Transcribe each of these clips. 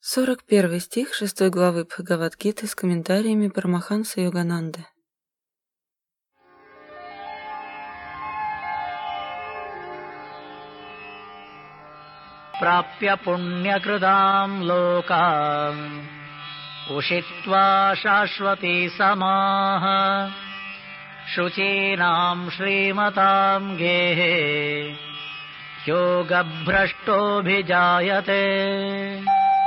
41 стих 6 главы Бхагавад-гиты с комментариями Парамаханса Йогананды. Прапья пуньякритам локам ушитва шашвати самаха шучинам шриматам гехе йогабхраштобхижаяте.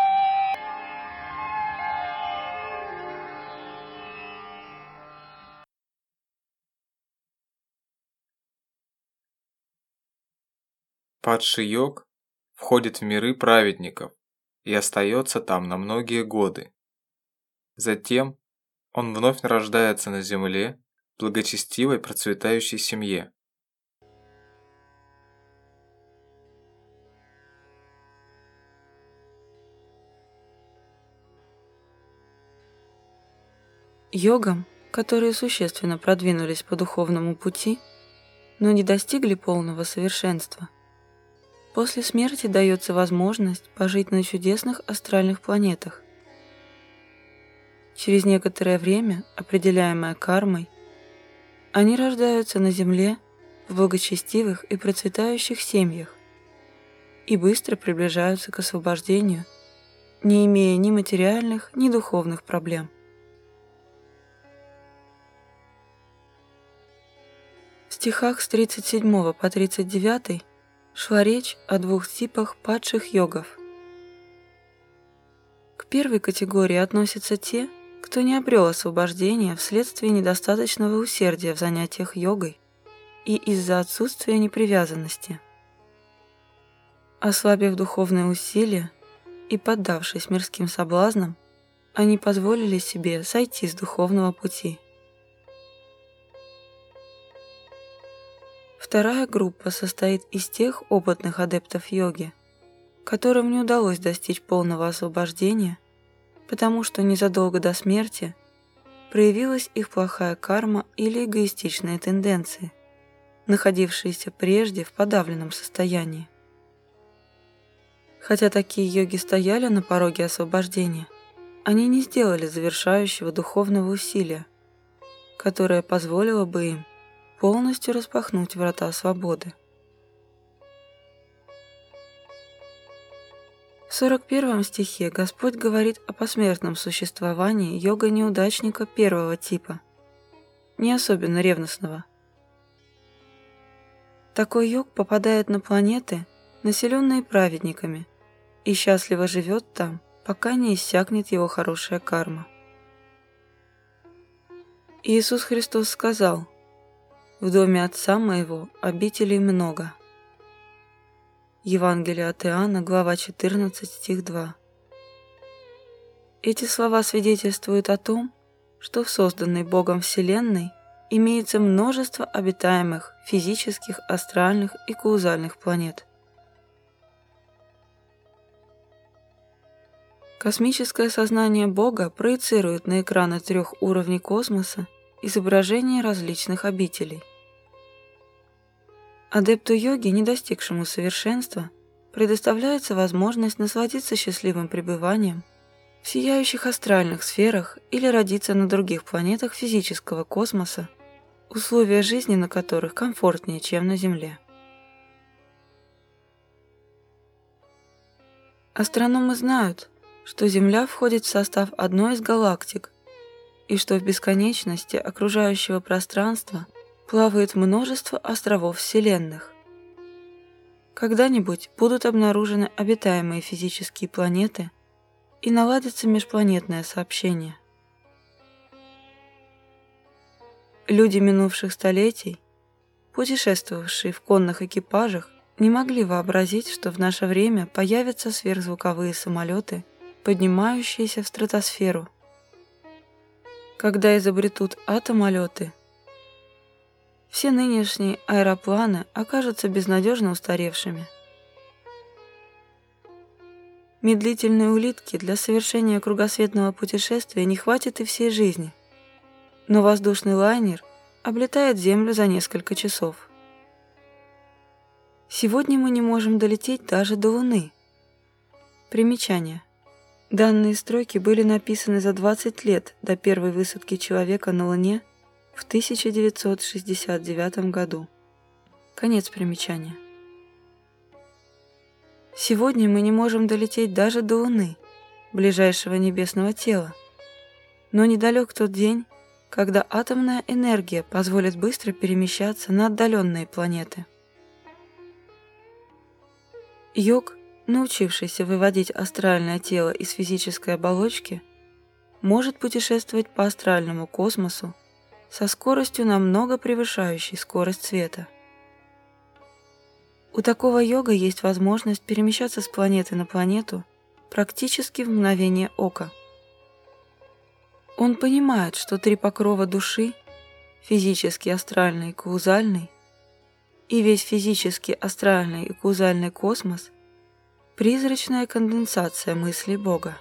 Падший йог входит в миры праведников и остается там на многие годы. Затем он вновь рождается на земле в благочестивой процветающей семье. Йогам, которые существенно продвинулись по духовному пути, но не достигли полного совершенства, после смерти дается возможность пожить на чудесных астральных планетах. Через некоторое время, определяемое кармой, они рождаются на Земле в благочестивых и процветающих семьях и быстро приближаются к освобождению, не имея ни материальных, ни духовных проблем. В стихах с 37 по 39 шла речь о двух типах падших йогов. К первой категории относятся те, кто не обрел освобождения вследствие недостаточного усердия в занятиях йогой и из-за отсутствия непривязанности. Ослабив духовные усилия и поддавшись мирским соблазнам, они позволили себе сойти с духовного пути. Вторая группа состоит из тех опытных адептов йоги, которым не удалось достичь полного освобождения, потому что незадолго до смерти проявилась их плохая карма или эгоистичные тенденции, находившиеся прежде в подавленном состоянии. Хотя такие йоги стояли на пороге освобождения, они не сделали завершающего духовного усилия, которое позволило бы им полностью распахнуть врата свободы. В 41 стихе Господь говорит о посмертном существовании йога-неудачника первого типа, не особенно ревностного. Такой йог попадает на планеты, населенные праведниками, и счастливо живет там, пока не иссякнет его хорошая карма. Иисус Христос сказал: «В доме Отца Моего обителей много». Евангелие от Иоанна, глава 14, стих 2. Эти слова свидетельствуют о том, что в созданной Богом Вселенной имеется множество обитаемых физических, астральных и каузальных планет. Космическое сознание Бога проецирует на экраны 3 уровней космоса изображения различных обителей. Адепту йоги, не достигшему совершенства, предоставляется возможность насладиться счастливым пребыванием в сияющих астральных сферах или родиться на других планетах физического космоса, условия жизни на которых комфортнее, чем на Земле. Астрономы знают, что Земля входит в состав одной из галактик и что в бесконечности окружающего пространства плавает множество островов вселенных. Когда-нибудь будут обнаружены обитаемые физические планеты и наладится межпланетное сообщение. Люди минувших столетий, путешествовавшие в конных экипажах, не могли вообразить, что в наше время появятся сверхзвуковые самолеты, поднимающиеся в стратосферу. Когда изобретут атомолеты, все нынешние аэропланы окажутся безнадежно устаревшими. Медлительной улитки для совершения кругосветного путешествия не хватит и всей жизни, но воздушный лайнер облетает Землю за несколько часов. Сегодня мы не можем долететь даже до Луны. Примечание. Данные строки были написаны за 20 лет до первой высадки человека на Луне в 1969 году. Конец примечания. Сегодня мы не можем долететь даже до Луны, ближайшего небесного тела. Но недалек тот день, когда атомная энергия позволит быстро перемещаться на отдаленные планеты. Йог, научившийся выводить астральное тело из физической оболочки, может путешествовать по астральному космосу со скоростью, намного превышающей скорость света. У такого йога есть возможность перемещаться с планеты на планету практически в мгновение ока. Он понимает, что 3 покрова души – физический, астральный и каузальный – и весь физический, астральный и каузальный космос – призрачная конденсация мыслей Бога.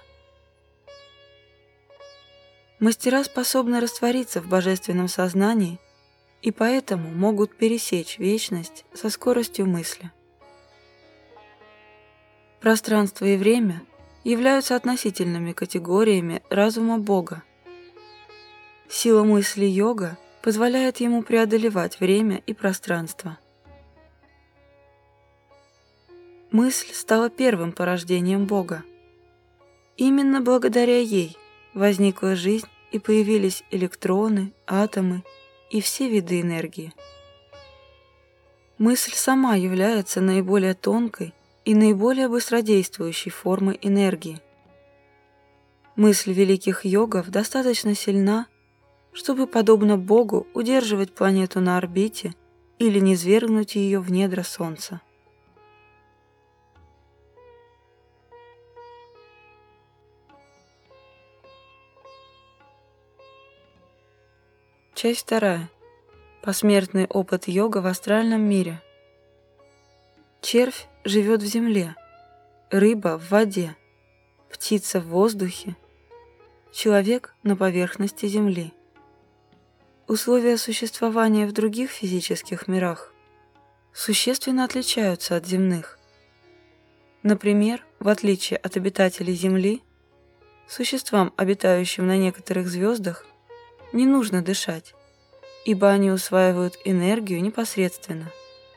Мастера способны раствориться в божественном сознании и поэтому могут пересечь вечность со скоростью мысли. Пространство и время являются относительными категориями разума Бога. Сила мысли йога позволяет ему преодолевать время и пространство. Мысль стала первым порождением Бога. Именно благодаря ей возникла жизнь и появились электроны, атомы и все виды энергии. Мысль сама является наиболее тонкой и наиболее быстродействующей формой энергии. Мысль великих йогов достаточно сильна, чтобы, подобно Богу, удерживать планету на орбите или низвергнуть ее в недра Солнца. Часть 2. Посмертный опыт йога в астральном мире. Червь живет в земле, рыба в воде, птица в воздухе, человек на поверхности земли. Условия существования в других физических мирах существенно отличаются от земных. Например, в отличие от обитателей Земли, существам, обитающим на некоторых звездах, не нужно дышать, ибо они усваивают энергию непосредственно.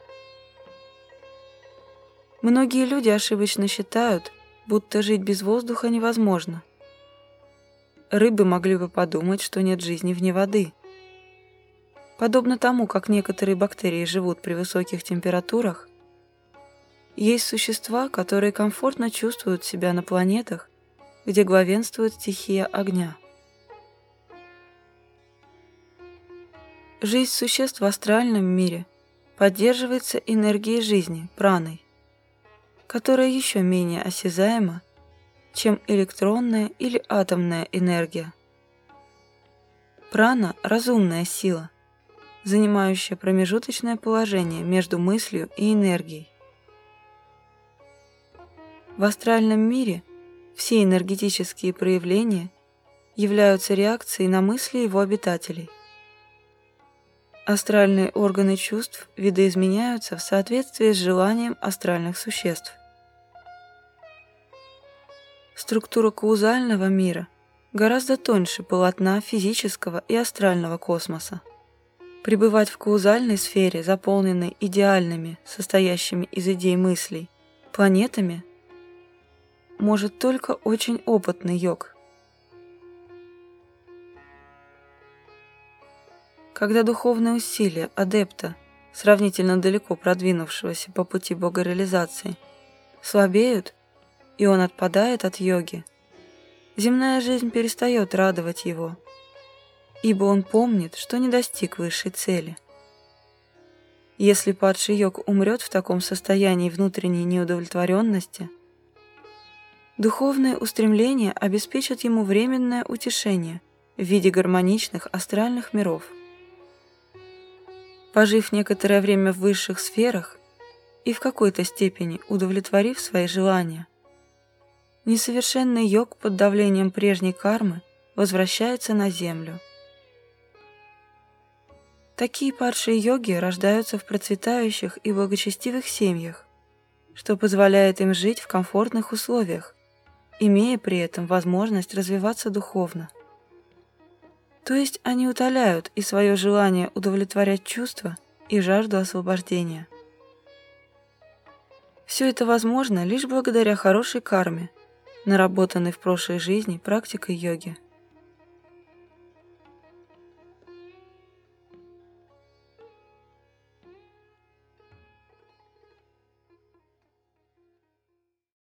Многие люди ошибочно считают, будто жить без воздуха невозможно. Рыбы могли бы подумать, что нет жизни вне воды. Подобно тому, как некоторые бактерии живут при высоких температурах, есть существа, которые комфортно чувствуют себя на планетах, где главенствует стихия огня. Жизнь существ в астральном мире поддерживается энергией жизни, праной, которая еще менее осязаема, чем электронная или атомная энергия. Прана – разумная сила, занимающая промежуточное положение между мыслью и энергией. В астральном мире все энергетические проявления являются реакцией на мысли его обитателей. Астральные органы чувств видоизменяются в соответствии с желанием астральных существ. Структура каузального мира гораздо тоньше полотна физического и астрального космоса. Пребывать в каузальной сфере, заполненной идеальными, состоящими из идей мыслей, планетами, может только очень опытный йог. Когда духовные усилия адепта, сравнительно далеко продвинувшегося по пути богореализации, слабеют, и он отпадает от йоги, земная жизнь перестает радовать его, ибо он помнит, что не достиг высшей цели. Если падший йог умрет в таком состоянии внутренней неудовлетворенности, духовные устремления обеспечат ему временное утешение в виде гармоничных астральных миров. Пожив некоторое время в высших сферах и в какой-то степени удовлетворив свои желания, несовершенный йог под давлением прежней кармы возвращается на землю. Такие падшие йоги рождаются в процветающих и благочестивых семьях, что позволяет им жить в комфортных условиях имея при этом возможность развиваться духовно. То есть они утоляют и свое желание удовлетворять чувства, и жажду освобождения. Все это возможно лишь благодаря хорошей карме, наработанной в прошлой жизни практикой йоги.